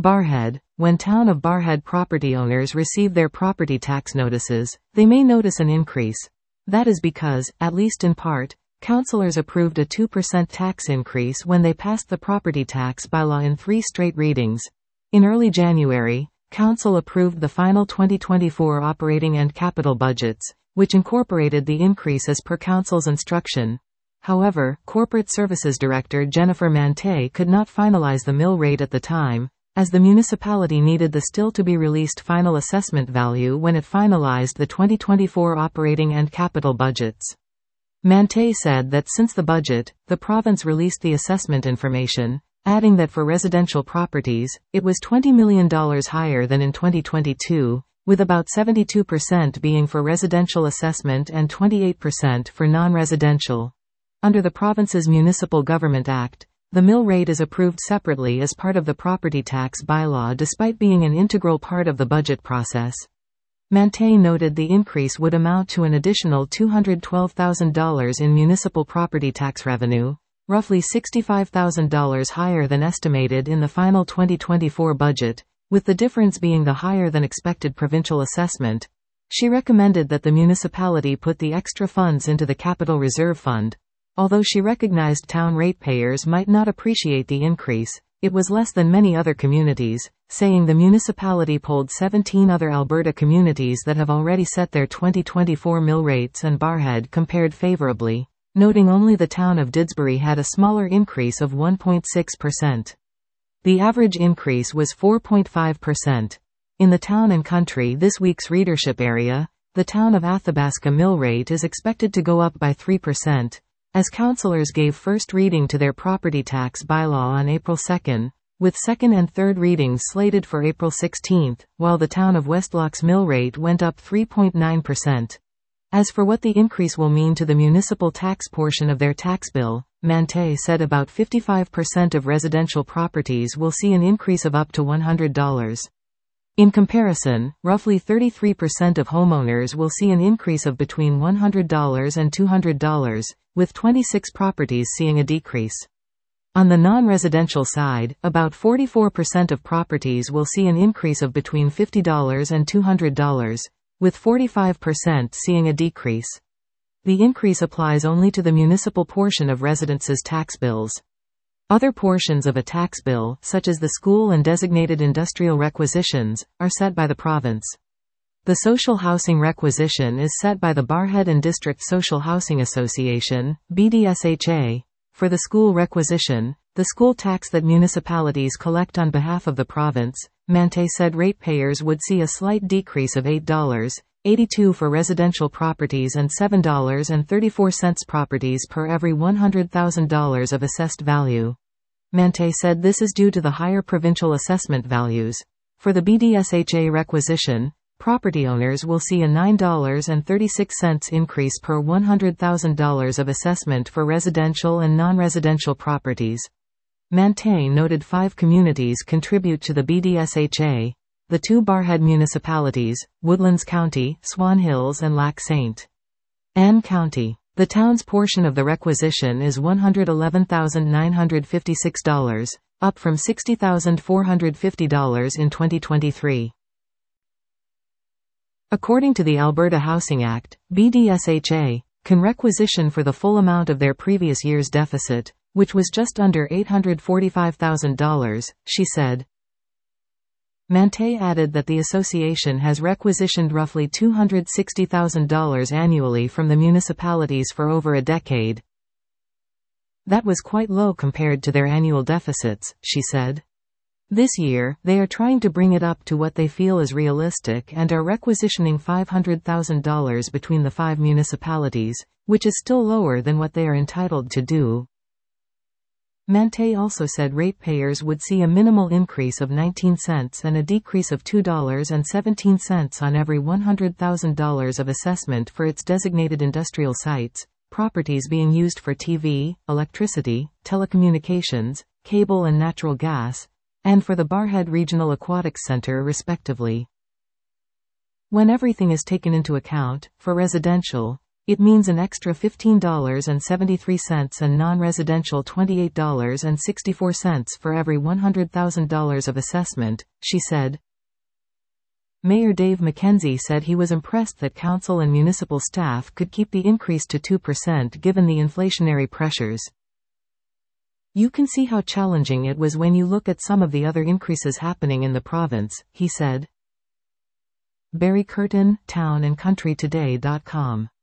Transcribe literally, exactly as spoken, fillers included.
Barrhead. When Town of Barrhead property owners receive their property tax notices, they may notice an increase. That is because, at least in part, councillors approved a two percent tax increase when they passed the property tax bylaw in three straight readings. In early January, Council approved the final twenty twenty-four operating and capital budgets, which incorporated the increase as per Council's instruction. However, Corporate Services Director Jennifer Mantei could not finalize the mill rate at the time, as the municipality needed the still-to-be-released final assessment value when it finalized the twenty twenty-four operating and capital budgets. Mantei said that since the budget, the province released the assessment information, adding that for residential properties, it was twenty million dollars higher than in twenty twenty-two, with about seventy-two percent being for residential assessment and twenty-eight percent for non-residential. Under the province's Municipal Government Act, the mill rate is approved separately as part of the property tax bylaw despite being an integral part of the budget process. Mantei noted the increase would amount to an additional two hundred twelve thousand dollars in municipal property tax revenue, roughly sixty-five thousand dollars higher than estimated in the final twenty twenty-four budget, with the difference being the higher than expected provincial assessment. She recommended that the municipality put the extra funds into the Capital Reserve Fund. Although she recognized town ratepayers might not appreciate the increase, it was less than many other communities, saying the municipality polled seventeen other Alberta communities that have already set their twenty twenty-four mill rates and Barrhead compared favorably, noting only the town of Didsbury had a smaller increase of one point six percent. The average increase was four point five percent. In the Town and Country this week's readership area, the town of Athabasca mill rate is expected to go up by three percent. As councillors gave first reading to their property tax bylaw on April second, with second and third readings slated for April sixteenth, while the town of Westlock's mill rate went up three point nine percent. As for what the increase will mean to the municipal tax portion of their tax bill, Mantei said about fifty-five percent of residential properties will see an increase of up to one hundred dollars. In comparison, roughly thirty-three percent of homeowners will see an increase of between one hundred dollars and two hundred dollars, with twenty-six properties seeing a decrease. On the non-residential side, about forty-four percent of properties will see an increase of between fifty dollars and two hundred dollars, with forty-five percent seeing a decrease. The increase applies only to the municipal portion of residents' tax bills. Other portions of a tax bill, such as the school and designated industrial requisitions, are set by the province. The social housing requisition is set by the Barrhead and District Social Housing Association, B D S H A. For the school requisition, the school tax that municipalities collect on behalf of the province, Mantei said ratepayers would see a slight decrease of eight dollars and eighty-two cents for residential properties and seven dollars and thirty-four cents properties per every one hundred thousand dollars of assessed value. Mantei said this is due to the higher provincial assessment values. For the B D S H A requisition, property owners will see a nine dollars and thirty-six cents increase per one hundred thousand dollars of assessment for residential and non-residential properties. Mantei noted five communities contribute to the B D S H A, the two Barrhead municipalities, Woodlands County, Swan Hills and Lac Saint Anne County. The town's portion of the requisition is one hundred eleven thousand nine hundred fifty-six dollars, up from sixty thousand four hundred fifty dollars in twenty twenty-three. According to the Alberta Housing Act, B D S H A can requisition for the full amount of their previous year's deficit, which was just under eight hundred forty-five thousand dollars, she said. Mantei added that the association has requisitioned roughly two hundred sixty thousand dollars annually from the municipalities for over a decade. That was quite low compared to their annual deficits, she said. This year, they are trying to bring it up to what they feel is realistic and are requisitioning five hundred thousand dollars between the five municipalities, which is still lower than what they are entitled to do. Mantei also said ratepayers would see a minimal increase of nineteen cents and a decrease of two dollars and seventeen cents on every one hundred thousand dollars of assessment for its designated industrial sites, properties being used for T V, electricity, telecommunications, cable and natural gas, and for the Barrhead Regional Aquatics Centre respectively. When everything is taken into account, for residential, It means an extra fifteen dollars and seventy-three cents and non-residential twenty-eight dollars and sixty-four cents for every one hundred thousand dollars of assessment, she said. Mayor Dave McKenzie said he was impressed that council and municipal staff could keep the increase to two percent given the inflationary pressures. You can see how challenging it was when you look at some of the other increases happening in the province, he said. Barry Curtin, town and country today dot com